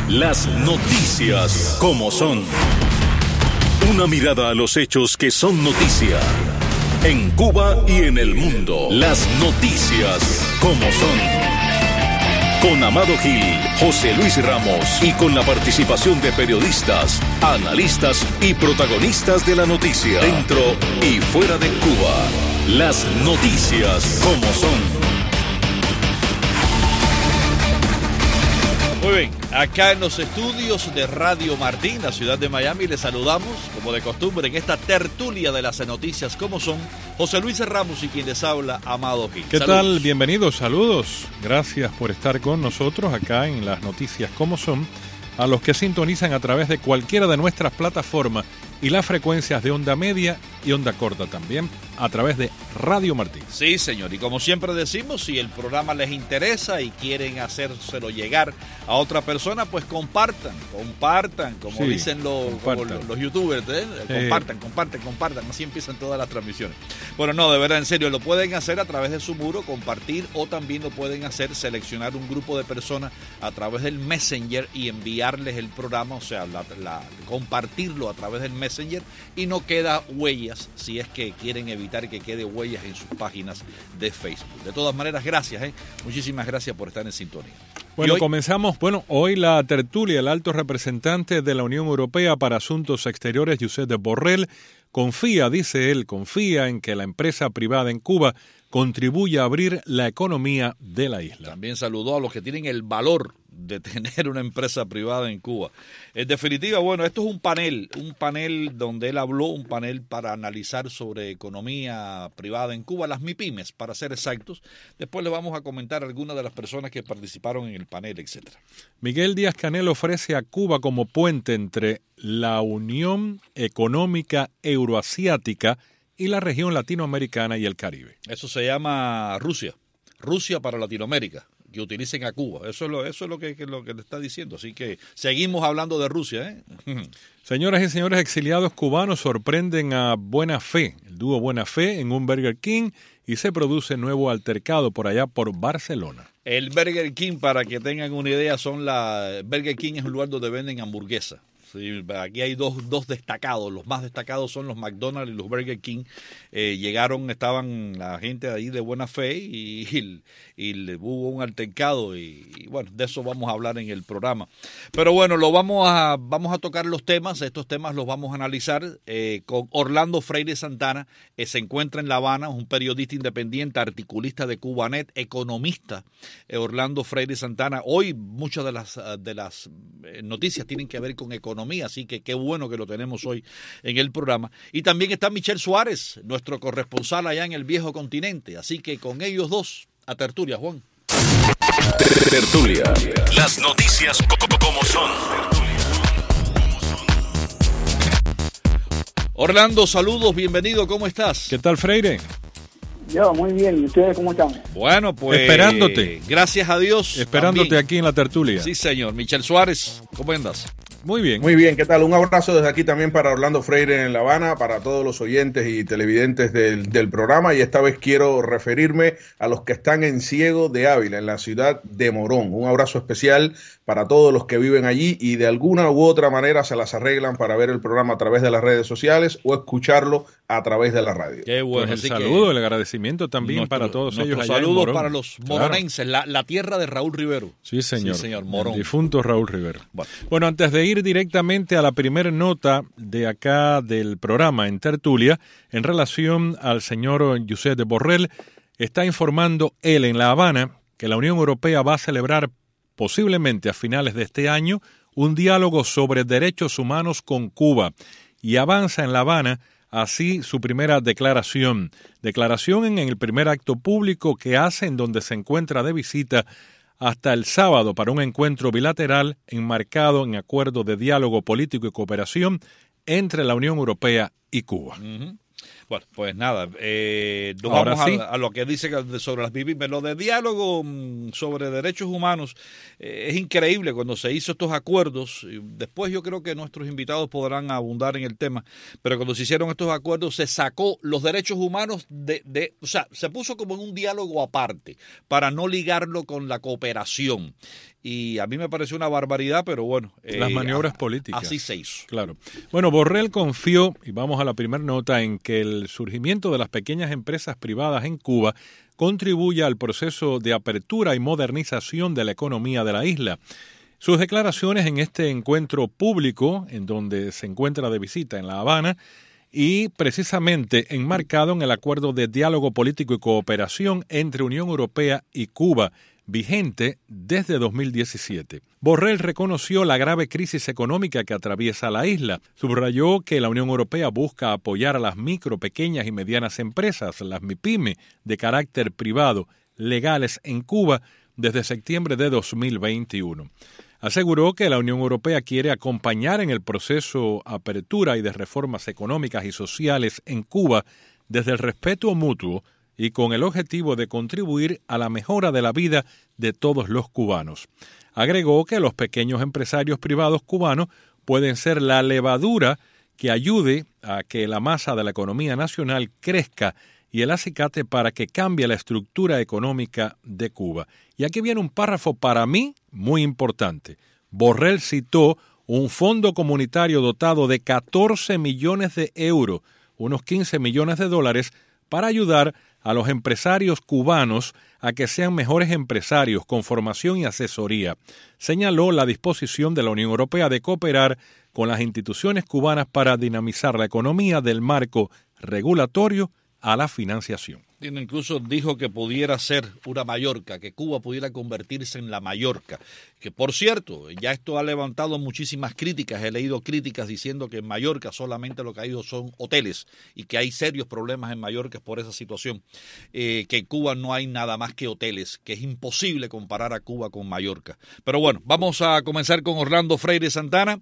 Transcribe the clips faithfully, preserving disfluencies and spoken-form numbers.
Las noticias como son. Una mirada a los hechos que son noticia. En Cuba y en el mundo. Las noticias como son. Con Amado Gil, José Luis Ramos y con la participación de periodistas, analistas y protagonistas de la noticia. Dentro y fuera de Cuba. Las noticias como son. Muy bien, acá en los estudios de Radio Martín, la ciudad de Miami, les saludamos, como de costumbre, en esta tertulia de las noticias como son, José Luis Ramos y quien les habla, Amado Gil. ¿Qué Saludos. tal? Bienvenidos, saludos. Gracias por estar con nosotros acá en las noticias como son. A los que sintonizan a través de cualquiera de nuestras plataformas y las frecuencias de onda media y onda corta también, a través de Radio Martín. Sí, señor, y como siempre decimos, si el programa les interesa y quieren hacérselo llegar a otra persona, pues compartan, compartan, como sí, dicen los, como los, los youtubers, ¿eh? Sí. compartan, compartan, compartan, así empiezan todas las transmisiones. Bueno, no, de verdad, en serio, lo pueden hacer a través de su muro, compartir, o también lo pueden hacer, seleccionar un grupo de personas a través del Messenger y enviarles el programa, o sea, la, la, compartirlo a través del Messenger, y no queda huellas si es que quieren evitar que quede huellas en sus páginas de Facebook. De todas maneras, gracias, ¿eh? Muchísimas gracias por estar en sintonía. Bueno, hoy... comenzamos, bueno, hoy la tertulia, el alto representante de la Unión Europea para Asuntos Exteriores, Josep Borrell, confía, dice él, confía en que la empresa privada en Cuba contribuya a abrir la economía de la isla. También saludó a los que tienen el valor de tener una empresa privada en Cuba. En definitiva, bueno, esto es un panel, un panel donde él habló, un panel para analizar sobre economía privada en Cuba, las MIPYMES, para ser exactos. Después le vamos a comentar algunas de las personas que participaron en el panel, etcétera. Miguel Díaz-Canel ofrece a Cuba como puente entre la Unión Económica Euroasiática y la región latinoamericana y el Caribe. Eso se llama Rusia, Rusia para Latinoamérica, que utilicen a Cuba. Eso es lo, eso es lo que, que, lo que le está diciendo. Así que seguimos hablando de Rusia, ¿eh? Señoras y señores, exiliados cubanos sorprenden a Buena Fe, el dúo Buena Fe, en un Burger King, y se produce nuevo altercado por allá por Barcelona. El Burger King, para que tengan una idea, son la Burger King es un lugar donde venden hamburguesas. Sí, aquí hay dos, dos destacados, los más destacados son los McDonald's y los Burger King. Eh, llegaron, estaban la gente ahí de Buena Fe y, y, y hubo un altercado y, y bueno, de eso vamos a hablar en el programa. Pero bueno, lo vamos a, vamos a tocar los temas, estos temas los vamos a analizar eh, con Orlando Freire Santana, que se encuentra en La Habana, un periodista independiente, articulista de Cubanet, economista, eh, Orlando Freire Santana. Hoy muchas de las, de las noticias tienen que ver con economía. Así que qué bueno que lo tenemos hoy en el programa. Y también está Michelle Suárez, nuestro corresponsal allá en el viejo continente. Así que con ellos dos, a tertulia, Juan. Tertulia. Las noticias como son. Orlando, saludos, bienvenido, ¿cómo estás? ¿Qué tal, Freire? Yo, muy bien. ¿Y ustedes cómo están? Bueno, pues... Esperándote. Gracias a Dios. Esperándote también. Aquí en la tertulia. Sí, señor. Michelle Suárez, ¿cómo andas? Muy bien. Muy bien, ¿qué tal? Un abrazo desde aquí también para Orlando Freire en La Habana, para todos los oyentes y televidentes del, del programa, y esta vez quiero referirme a los que están en Ciego de Ávila, en la ciudad de Morón. Un abrazo especial para todos los que viven allí y de alguna u otra manera se las arreglan para ver el programa a través de las redes sociales o escucharlo a través de la radio. Qué bueno. Pues el así saludo, que el agradecimiento también nuestro, para todos ellos allá saludos en Morón. para los moronenses, claro. la, la tierra de Raúl Rivero. Sí, señor. Sí, señor, Morón. El difunto Raúl Rivero. Bueno. bueno, antes de ir directamente a la primera nota de acá del programa en tertulia, en relación al señor Josep Borrell, está informando él en La Habana que la Unión Europea va a celebrar posiblemente a finales de este año un diálogo sobre derechos humanos con Cuba, y avanza en La Habana así su primera declaración. Declaración en el primer acto público que hace, en donde se encuentra de visita hasta el sábado para un encuentro bilateral enmarcado en acuerdo de diálogo político y cooperación entre la Unión Europea y Cuba. Uh-huh. Bueno, pues nada, eh, nos Ahora vamos sí. a, a lo que dice sobre las MIPYMES. Lo de diálogo sobre derechos humanos eh, es increíble cuando se hizo estos acuerdos. Después yo creo que nuestros invitados podrán abundar en el tema, pero cuando se hicieron estos acuerdos se sacó los derechos humanos de, de o sea, se puso como en un diálogo aparte para no ligarlo con la cooperación. y a mí me pareció una barbaridad, pero bueno. Las eh, maniobras a, políticas. Así se hizo. Claro. Bueno, Borrell confió, y vamos a la primera nota, en que el surgimiento de las pequeñas empresas privadas en Cuba contribuya al proceso de apertura y modernización de la economía de la isla. Sus declaraciones en este encuentro público, en donde se encuentra de visita en La Habana, y precisamente enmarcado en el acuerdo de diálogo político y cooperación entre Unión Europea y Cuba, vigente desde dos mil diecisiete. Borrell reconoció la grave crisis económica que atraviesa la isla. Subrayó que la Unión Europea busca apoyar a las micro, pequeñas y medianas empresas, las MIPYME, de carácter privado, legales en Cuba desde septiembre de dos mil veintiuno. Aseguró que la Unión Europea quiere acompañar en el proceso de apertura y de reformas económicas y sociales en Cuba desde el respeto mutuo y con el objetivo de contribuir a la mejora de la vida de todos los cubanos. Agregó que los pequeños empresarios privados cubanos pueden ser la levadura que ayude a que la masa de la economía nacional crezca y el acicate para que cambie la estructura económica de Cuba. Y aquí viene un párrafo para mí muy importante. Borrell citó un fondo comunitario dotado de catorce millones de euros, unos quince millones de dólares, para ayudar a los empresarios cubanos a que sean mejores empresarios con formación y asesoría. Señaló la disposición de la Unión Europea de cooperar con las instituciones cubanas para dinamizar la economía del marco regulatorio a la financiación. Incluso dijo que pudiera ser una Mallorca, que Cuba pudiera convertirse en la Mallorca, que por cierto, ya esto ha levantado muchísimas críticas, he leído críticas diciendo que en Mallorca solamente lo que hay son hoteles y que hay serios problemas en Mallorca por esa situación, eh, que en Cuba no hay nada más que hoteles, que es imposible comparar a Cuba con Mallorca. Pero bueno, vamos a comenzar con Orlando Freire Santana,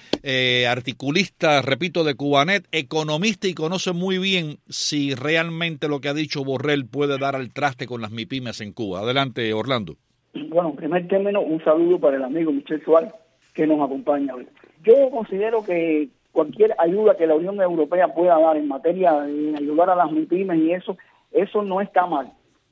eh, articulista, repito, de Cubanet, economista y conoce muy bien si realmente lo que ha dicho Borrell puede dar al traste con las MIPYMES en Cuba. Adelante, Orlando. Bueno, en primer término, un saludo para el amigo Michel Suárez, que nos acompaña hoy. Yo considero que cualquier ayuda que la Unión Europea pueda dar en materia de ayudar a las MIPYMES y eso, eso no está mal.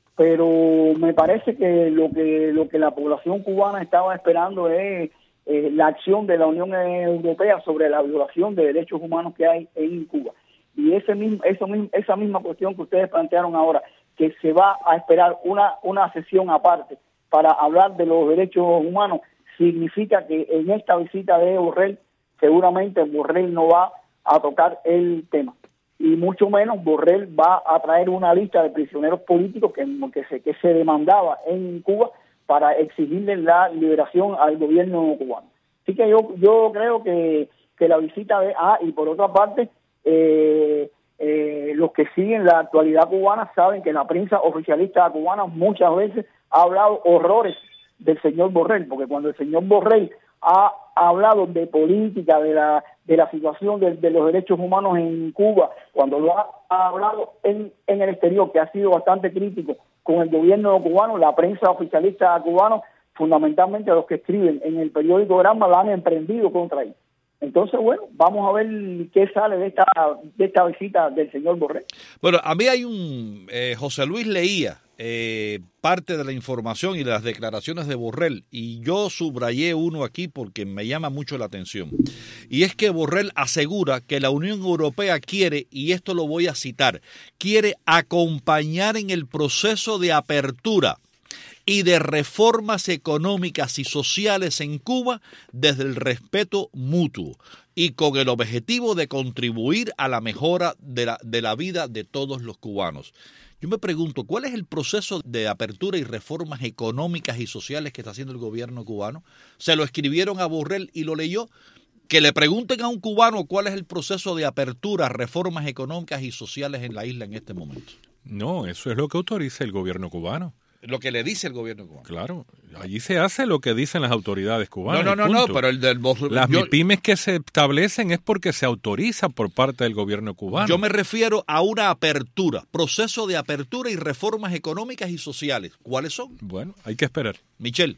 Pero me parece que lo que lo que la población cubana estaba esperando es eh, la acción de la Unión Europea sobre la violación de derechos humanos que hay en Cuba. Y ese mismo, eso mismo, esa misma cuestión que ustedes plantearon ahora, que se va a esperar una, una sesión aparte para hablar de los derechos humanos, significa que en esta visita de Borrell, seguramente Borrell no va a tocar el tema. Y mucho menos Borrell va a traer una lista de prisioneros políticos que, que, se, que se demandaba en Cuba para exigirle la liberación al gobierno cubano. Así que yo, yo creo que, que la visita de... Ah, y por otra parte... Eh, eh, los que siguen la actualidad cubana saben que la prensa oficialista cubana muchas veces ha hablado horrores del señor Borrell, porque cuando el señor Borrell ha, ha hablado de política, de la de la situación de, de los derechos humanos en Cuba, cuando lo ha, ha hablado en, en el exterior, que ha sido bastante crítico con el gobierno cubano, la prensa oficialista cubana, fundamentalmente los que escriben en el periódico Granma, la han emprendido contra él. Entonces, bueno, vamos a ver qué sale de esta de esta visita del señor Borrell. Bueno, a mí hay un... Eh, José Luis leía eh, parte de la información y de las declaraciones de Borrell, y yo subrayé uno aquí porque me llama mucho la atención. Y es que Borrell asegura que la Unión Europea quiere, y esto lo voy a citar, quiere acompañar en el proceso de apertura y de reformas económicas y sociales en Cuba desde el respeto mutuo y con el objetivo de contribuir a la mejora de la, de la vida de todos los cubanos. Yo me pregunto, ¿cuál es el proceso de apertura y reformas económicas y sociales que está haciendo el gobierno cubano? ¿Se lo escribieron a Borrell y lo leyó? Que le pregunten a un cubano cuál es el proceso de apertura, reformas económicas y sociales en la isla en este momento. No, eso es lo que autoriza el gobierno cubano. Lo que le dice el gobierno cubano. Claro, allí se hace lo que dicen las autoridades cubanas. No, no, no, no, pero el del... Las yo, MIPYMES que se establecen es porque se autoriza por parte del gobierno cubano. Yo me refiero a una apertura, proceso de apertura y reformas económicas y sociales. ¿Cuáles son? Bueno, hay que esperar. Michelle.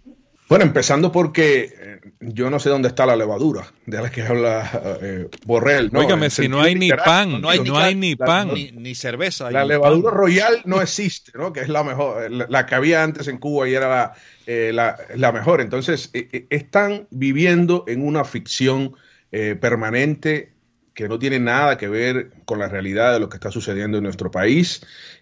Bueno, empezando porque eh, yo no sé dónde está la levadura de la que habla eh, Borrell. No, Óigame, si no hay ni literal, pan, no hay, no hay ni la, pan. Ni, ni cerveza. La ni levadura pan. royal no existe, ¿no? Que es la mejor, la, la que había antes en Cuba y era la, eh, la, la mejor. Entonces, eh, eh, están viviendo en una ficción eh, permanente que no tiene nada que ver con la realidad de lo que está sucediendo en nuestro país.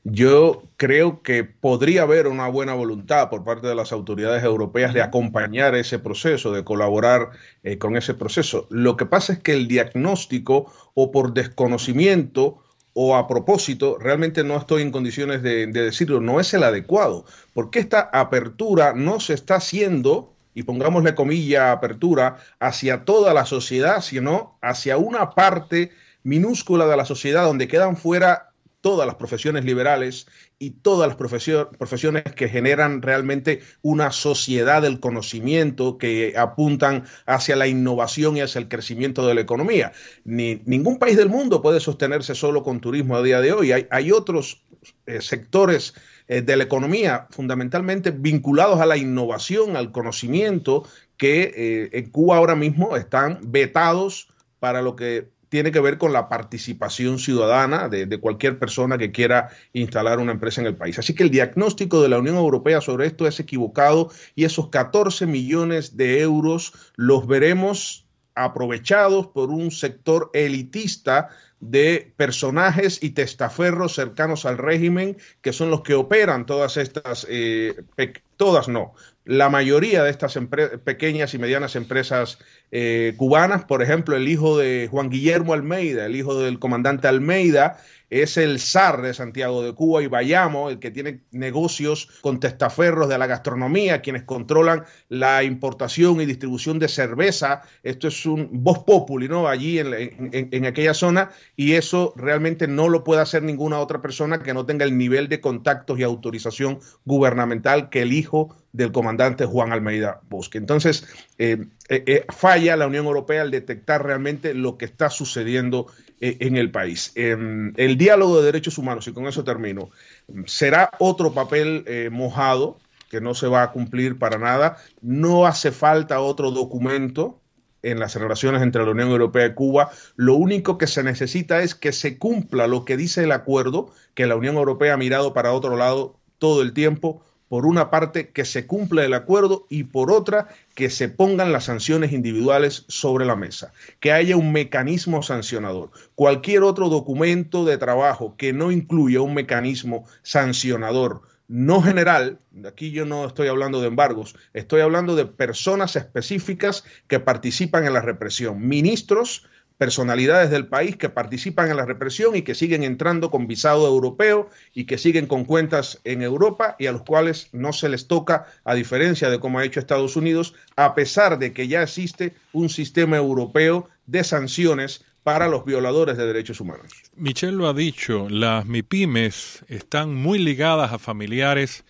Yo creo que podría haber una buena voluntad por parte de las autoridades europeas de acompañar ese proceso, de colaborar eh, con ese proceso. Lo que pasa es que el diagnóstico, o por desconocimiento o a propósito, realmente no estoy en condiciones de, de decirlo, no es el adecuado, porque esta apertura no se está haciendo, y pongámosle comilla, apertura, hacia toda la sociedad, sino hacia una parte minúscula de la sociedad donde quedan fuera todas las profesiones liberales y todas las profesio- profesiones que generan realmente una sociedad del conocimiento, que apuntan hacia la innovación y hacia el crecimiento de la economía. Ni, ningún país del mundo puede sostenerse solo con turismo a día de hoy. Hay, hay otros eh, sectores eh, de la economía fundamentalmente vinculados a la innovación, al conocimiento, que eh, en Cuba ahora mismo están vetados para lo que tiene que ver con la participación ciudadana de, de cualquier persona que quiera instalar una empresa en el país. Así que el diagnóstico de la Unión Europea sobre esto es equivocado, y esos catorce millones de euros los veremos aprovechados por un sector elitista de personajes y testaferros cercanos al régimen, que son los que operan todas estas, eh, todas no, la mayoría de estas pequeñas y medianas empresas eh, cubanas. Por ejemplo, el hijo de Juan Guillermo Almeida, el hijo del comandante Almeida, es el zar de Santiago de Cuba y Bayamo, el que tiene negocios con testaferros de la gastronomía, quienes controlan la importación y distribución de cerveza. Esto es un vox populi, ¿no? Allí en, en, en aquella zona, y eso realmente no lo puede hacer ninguna otra persona que no tenga el nivel de contactos y autorización gubernamental que el hijo del comandante Juan Almeida Bosque. Entonces, eh, eh, eh, falla la Unión Europea al detectar realmente lo que está sucediendo eh, en el país. Eh, el diálogo de derechos humanos, y con eso termino, será otro papel eh, mojado que no se va a cumplir para nada. No hace falta otro documento en las relaciones entre la Unión Europea y Cuba. Lo único que se necesita es que se cumpla lo que dice el acuerdo, que la Unión Europea ha mirado para otro lado todo el tiempo. Por una parte, que se cumpla el acuerdo, y por otra, que se pongan las sanciones individuales sobre la mesa, que haya un mecanismo sancionador. Cualquier otro documento de trabajo que no incluya un mecanismo sancionador no general, aquí yo no estoy hablando de embargos, estoy hablando de personas específicas que participan en la represión, ministros, personalidades del país que participan en la represión y que siguen entrando con visado europeo y que siguen con cuentas en Europa, y a los cuales no se les toca, a diferencia de cómo ha hecho Estados Unidos, a pesar de que ya existe un sistema europeo de sanciones para los violadores de derechos humanos. Michel lo ha dicho, las MIPYMES están muy ligadas a familiares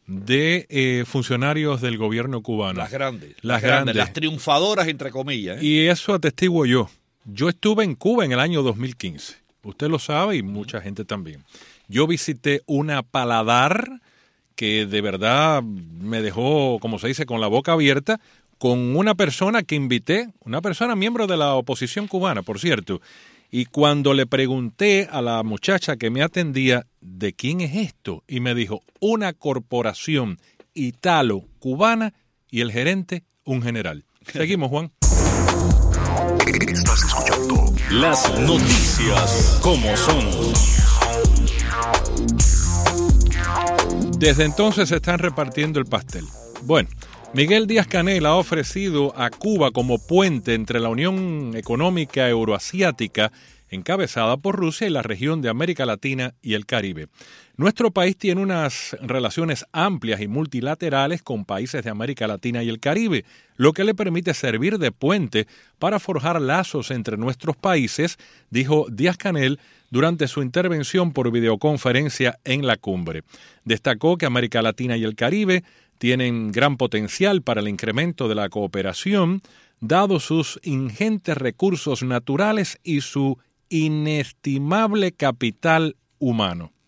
de eh, funcionarios del gobierno cubano. Las grandes. Las, las grandes. grandes. Las triunfadoras, entre comillas. ¿eh? Y eso atestiguo yo. Yo estuve en Cuba en el año dos mil quince. Usted lo sabe y mucha gente también. Yo visité una paladar que de verdad me dejó, como se dice, con la boca abierta, con una persona que invité, una persona miembro de la oposición cubana, por cierto. Y cuando le pregunté a la muchacha que me atendía, ¿de quién es esto? Y me dijo, una corporación italo-cubana, y el gerente, un general. Seguimos, Juan. Estás escuchando las noticias como son. Desde entonces se están repartiendo el pastel. Bueno, Miguel Díaz-Canel ha ofrecido a Cuba como puente entre la Unión Económica Euroasiática, encabezada por Rusia, y la región de América Latina y el Caribe. Nuestro país tiene unas relaciones amplias y multilaterales con países de América Latina y el Caribe, lo que le permite servir de puente para forjar lazos entre nuestros países, dijo Díaz-Canel durante su intervención por videoconferencia en la cumbre. Destacó que América Latina y el Caribe tienen gran potencial para el incremento de la cooperación, dado sus ingentes recursos naturales y su inestimable capital humano.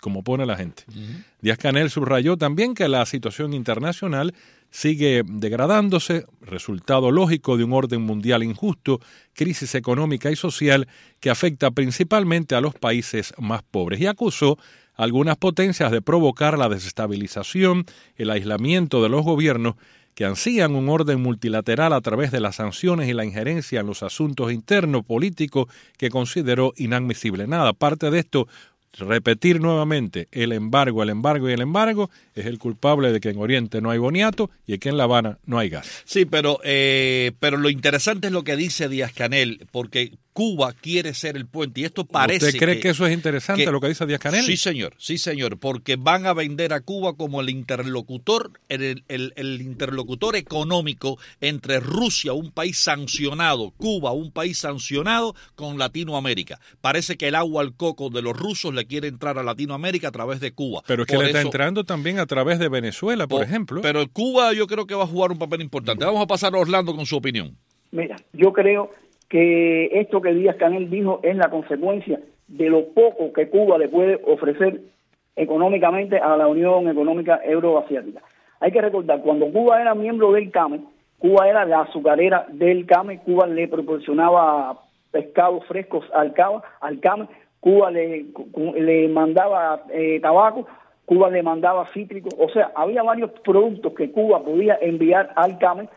como pone la gente. Uh-huh. Díaz-Canel subrayó también que la situación internacional sigue degradándose, resultado lógico de un orden mundial injusto, crisis económica y social que afecta principalmente a los países más pobres, y acusó a algunas potencias de provocar la desestabilización, el aislamiento de los gobiernos que ansían un orden multilateral a través de las sanciones y la injerencia en los asuntos internos políticos que consideró inadmisible. Nada, aparte de esto, repetir nuevamente el embargo, el embargo y el embargo es el culpable de que en Oriente no hay boniato y que en La Habana no hay gas. Sí, pero, eh, pero lo interesante es lo que dice Díaz-Canel, porque Cuba quiere ser el puente y esto parece. ¿Usted cree que, que eso es interesante, que, lo que dice Díaz-Canel? Sí, señor, sí, señor, porque van a vender a Cuba como el interlocutor, el, el, el interlocutor económico entre Rusia, un país sancionado, Cuba, un país sancionado, con Latinoamérica. Parece que el agua al coco de los rusos le quiere entrar a Latinoamérica a través de Cuba. Pero es que Por le eso, está entrando también a través de Venezuela, por, por ejemplo. Pero Cuba yo creo que va a jugar un papel importante. Vamos a pasar a Orlando con su opinión. Mira, yo creo que esto que Díaz-Canel dijo es la consecuencia de lo poco que Cuba le puede ofrecer económicamente a la Unión Económica Euroasiática. Hay que recordar, cuando Cuba era miembro del C A M E, Cuba era la azucarera del C A M E, Cuba le proporcionaba pescados frescos al C A M E, Cuba le, le mandaba eh, tabaco, Cuba le mandaba cítricos, o sea, había varios productos que Cuba podía enviar al C A M E,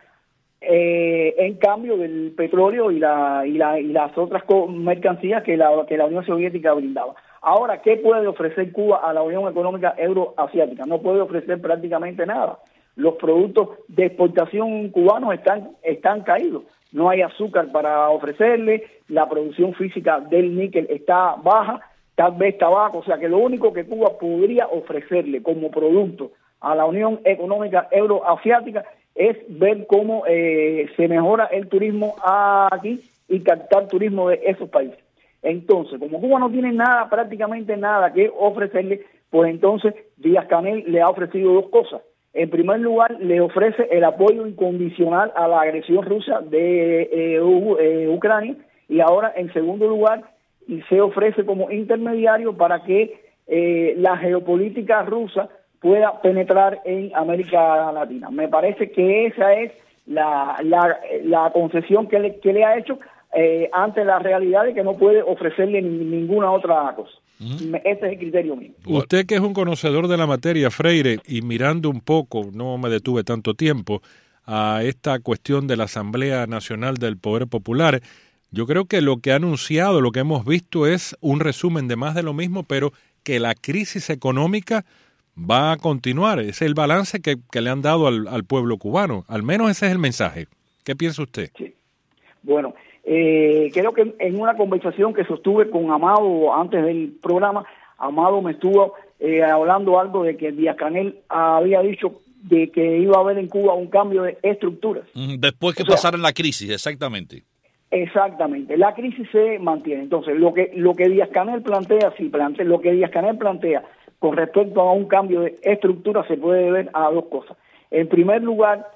Eh, en cambio del petróleo y la y la y las otras mercancías que la que la Unión Soviética brindaba. Ahora, ¿qué puede ofrecer Cuba a la Unión Económica Euroasiática? No puede ofrecer prácticamente nada. Los productos de exportación cubanos están están caídos. No hay azúcar para ofrecerle, la producción física del níquel está baja, tal vez tabaco, o sea que lo único que Cuba podría ofrecerle como producto a la Unión Económica Euroasiática es ver cómo eh, se mejora el turismo aquí y captar turismo de esos países. Entonces, como Cuba no tiene nada, prácticamente nada que ofrecerle, pues entonces Díaz-Canel le ha ofrecido dos cosas. En primer lugar, le ofrece el apoyo incondicional a la agresión rusa de eh, U, eh, Ucrania, y ahora, en segundo lugar, se ofrece como intermediario para que eh, la geopolítica rusa pueda penetrar en América Latina. Me parece que esa es la, la, la concesión que le, que le ha hecho eh, ante la realidad de que no puede ofrecerle ni, ninguna otra cosa. Uh-huh. Ese es el criterio mío. Usted, que es un conocedor de la materia, Freire, y mirando un poco, no me detuve tanto tiempo, a esta cuestión de la Asamblea Nacional del Poder Popular, yo creo que lo que ha anunciado, lo que hemos visto es un resumen de más de lo mismo, pero que la crisis económica va a continuar. Ese es el balance que, que le han dado al, al pueblo cubano. Al menos ese es el mensaje. ¿Qué piensa usted? Sí. Bueno, eh, creo que en una conversación que sostuve con Amado antes del programa, Amado me estuvo eh, hablando algo de que Díaz-Canel había dicho de que iba a haber en Cuba un cambio de estructuras. Después que o sea, pasara la crisis, exactamente. Exactamente, la crisis se mantiene. Entonces, lo que lo que Díaz-Canel plantea, sí, plantea, lo que Díaz-Canel plantea con respecto a un cambio de estructura se puede ver a dos cosas. En primer lugar,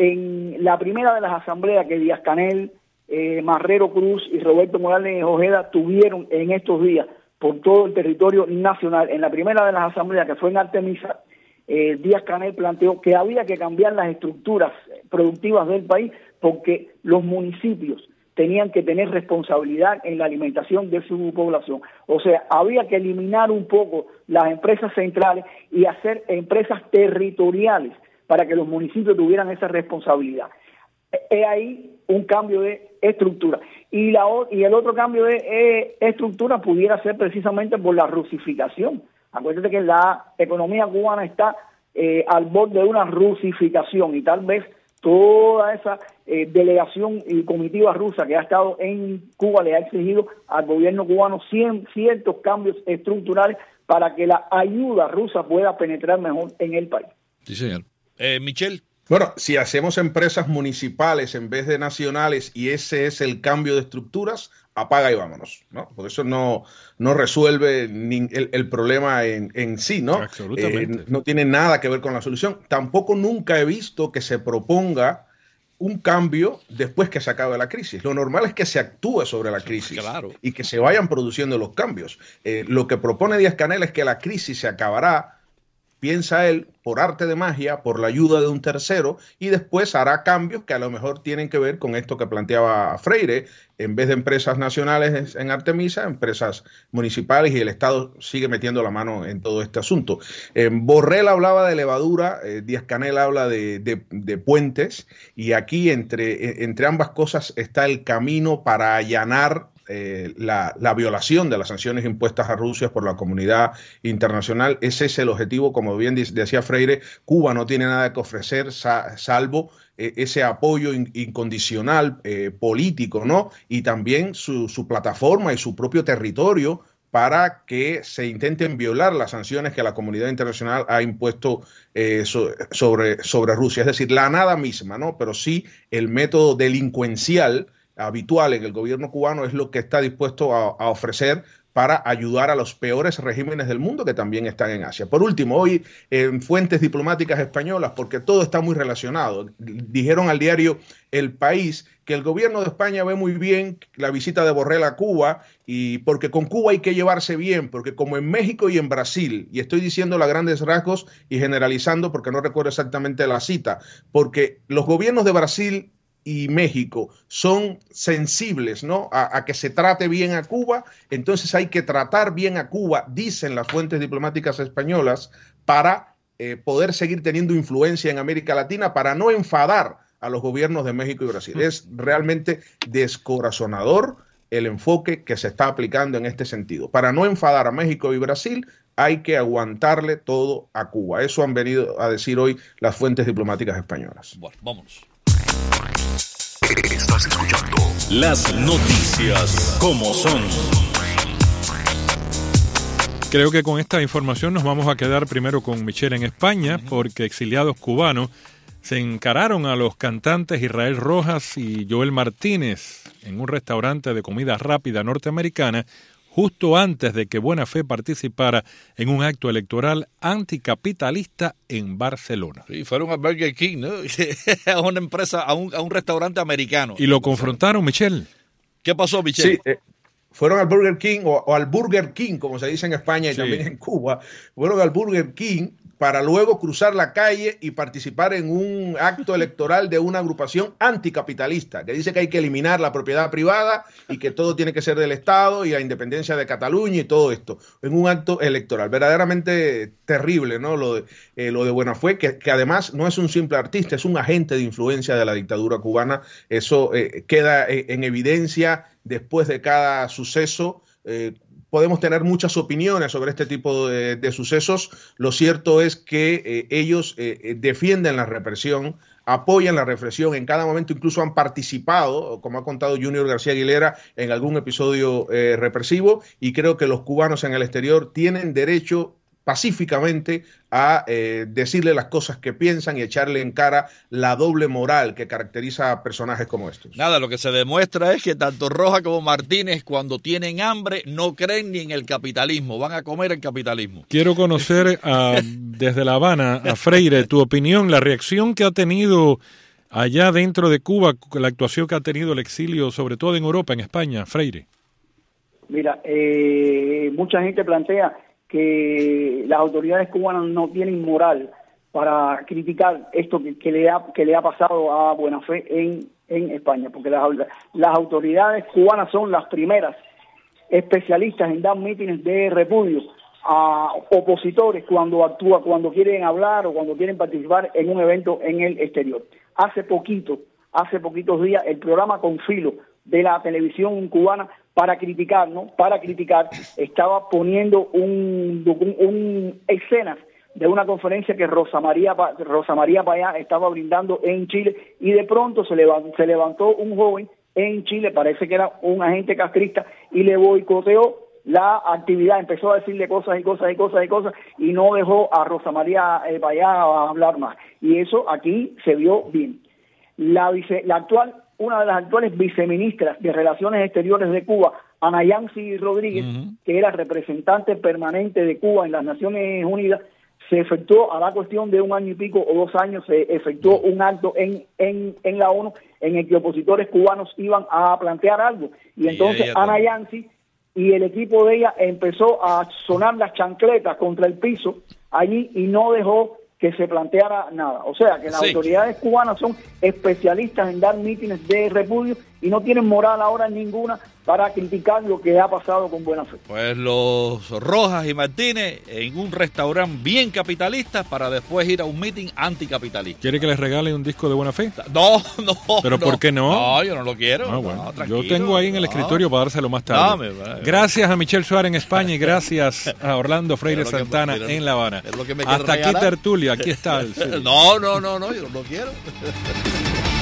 en la primera de las asambleas que Díaz-Canel, eh, Marrero Cruz y Roberto Morales Ojeda tuvieron en estos días por todo el territorio nacional, en la primera de las asambleas que fue en Artemisa, eh, Díaz-Canel planteó que había que cambiar las estructuras productivas del país porque los municipios tenían que tener responsabilidad en la alimentación de su población. O sea, había que eliminar un poco las empresas centrales y hacer empresas territoriales para que los municipios tuvieran esa responsabilidad. Es ahí un cambio de estructura. Y, la, y el otro cambio de eh, estructura pudiera ser precisamente por la rusificación. Acuérdate que la economía cubana está eh, al borde de una rusificación y tal vez toda esa eh, delegación y comitiva rusa que ha estado en Cuba le ha exigido al gobierno cubano cien, ciertos cambios estructurales para que la ayuda rusa pueda penetrar mejor en el país. Sí, señor. Eh, Michelle. Bueno, si hacemos empresas municipales en vez de nacionales y ese es el cambio de estructuras, apaga y vámonos, ¿no? Porque eso no, no resuelve ni el, el problema en, en sí, ¿no? Absolutamente. Eh, no tiene nada que ver con la solución. Tampoco nunca he visto que se proponga un cambio después que se acabe la crisis. Lo normal es que se actúe sobre la crisis, claro, y que se vayan produciendo los cambios. Eh, lo que propone Díaz-Canel es que la crisis se acabará, piensa él, por arte de magia, por la ayuda de un tercero, y después hará cambios que a lo mejor tienen que ver con esto que planteaba Freire. En vez de empresas nacionales en Artemisa, empresas municipales, y el Estado sigue metiendo la mano en todo este asunto. Eh, Borrell hablaba de levadura, eh, Díaz-Canel habla de, de, de puentes, y aquí entre, entre ambas cosas está el camino para allanar Eh, la, la violación de las sanciones impuestas a Rusia por la comunidad internacional. Ese es el objetivo, como bien decía Freire. Cuba no tiene nada que ofrecer sa salvo eh, ese apoyo in incondicional eh, político, ¿no? Y también su, su plataforma y su propio territorio para que se intenten violar las sanciones que la comunidad internacional ha impuesto eh, so, sobre, sobre Rusia. Es decir, la nada misma, ¿no? Pero sí el método delincuencial habitual en el gobierno cubano es lo que está dispuesto a, a ofrecer para ayudar a los peores regímenes del mundo que también están en Asia. Por último, hoy en fuentes diplomáticas españolas, porque todo está muy relacionado, dijeron al diario El País que el gobierno de España ve muy bien la visita de Borrell a Cuba, y porque con Cuba hay que llevarse bien, porque como en México y en Brasil, y estoy diciendo a grandes rasgos y generalizando porque no recuerdo exactamente la cita, porque los gobiernos de Brasil y México son sensibles, ¿no?, a, a que se trate bien a Cuba, entonces hay que tratar bien a Cuba, dicen las fuentes diplomáticas españolas, para eh, poder seguir teniendo influencia en América Latina, para no enfadar a los gobiernos de México y Brasil. Es realmente descorazonador el enfoque que se está aplicando en este sentido. Para no enfadar a México y Brasil, hay que aguantarle todo a Cuba. Eso han venido a decir hoy las fuentes diplomáticas españolas. Bueno, vámonos. Estás escuchando las noticias como son. Creo que con esta información nos vamos a quedar primero con Michelle en España, porque exiliados cubanos se encararon a los cantantes Israel Rojas y Joel Martínez en un restaurante de comida rápida norteamericana justo antes de que Buena Fe participara en un acto electoral anticapitalista en Barcelona. Sí, fueron a Burger King, ¿no? A una empresa, a un, a un restaurante americano. Y lo confrontaron, Michelle. ¿Qué pasó, Michelle? Sí, eh, fueron al Burger King, o, o al Burger King, como se dice en España y sí, también en Cuba. Fueron al Burger King para luego cruzar la calle y participar en un acto electoral de una agrupación anticapitalista, que dice que hay que eliminar la propiedad privada y que todo tiene que ser del Estado y la independencia de Cataluña y todo esto, en un acto electoral. Verdaderamente terrible, ¿no? Lo de, eh, lo de Buenafue, que, que además no es un simple artista, es un agente de influencia de la dictadura cubana. Eso eh, queda en evidencia después de cada suceso. Eh, Podemos tener muchas opiniones sobre este tipo de, de sucesos. Lo cierto es que eh, ellos eh, defienden la represión, apoyan la represión, en cada momento incluso han participado, como ha contado Junior García Aguilera, en algún episodio eh, represivo, y creo que los cubanos en el exterior tienen derecho pacíficamente a eh, decirle las cosas que piensan y echarle en cara la doble moral que caracteriza a personajes como estos. Nada, lo que se demuestra es que tanto Rojas como Martínez, cuando tienen hambre, no creen ni en el capitalismo, van a comer el capitalismo. Quiero conocer a, desde La Habana, a Freire, tu opinión, la reacción que ha tenido allá dentro de Cuba, la actuación que ha tenido el exilio, sobre todo en Europa, en España. Freire. Mira, eh, mucha gente plantea que las autoridades cubanas no tienen moral para criticar esto que, que le ha que le ha pasado a Buena Fe en, en España, porque las, las autoridades cubanas son las primeras especialistas en dar mítines de repudio a opositores cuando actúa, cuando quieren hablar o cuando quieren participar en un evento en el exterior. Hace poquito, hace poquitos días, el programa Con Filo de la televisión cubana, para criticar, ¿no? Para criticar, estaba poniendo un, un, un escenas de una conferencia que Rosa María Rosa María Payá estaba brindando en Chile, y de pronto se levantó, se levantó un joven en Chile, parece que era un agente castrista, y le boicoteó la actividad, empezó a decirle cosas y cosas y cosas y cosas, y no dejó a Rosa María eh, Payá hablar más. Y eso aquí se vio bien. La, vice, la actual una de las actuales viceministras de Relaciones Exteriores de Cuba, Ana Yancy Rodríguez, uh-huh. que era representante permanente de Cuba en las Naciones Unidas, se efectuó a la cuestión de un año y pico o dos años, se efectuó un acto en, en, en la ONU en el que opositores cubanos iban a plantear algo. Y entonces Ana Yancy y el equipo de ella empezó a sonar las chancletas contra el piso allí y no dejó que se planteara nada. O sea, que las sí. autoridades cubanas son especialistas en dar mítines de repudio y no tienen moral ahora ninguna para criticar lo que ha pasado con buena fe. Pues los Rojas y Martínez en un restaurante bien capitalista para después ir a un meeting anticapitalista. ¿Quiere que les regale un disco de buena fe? No, no. ¿Pero no. por qué no? No, yo no lo quiero. Ah, bueno. no, yo tengo ahí en el escritorio no. para dárselo más tarde. No, me, me, gracias a Michelle Suárez en España y gracias a Orlando Freire Santana me, en La Habana. Es lo que me Hasta aquí regalar. tertulia, aquí está el No, no, no, no, yo no lo quiero.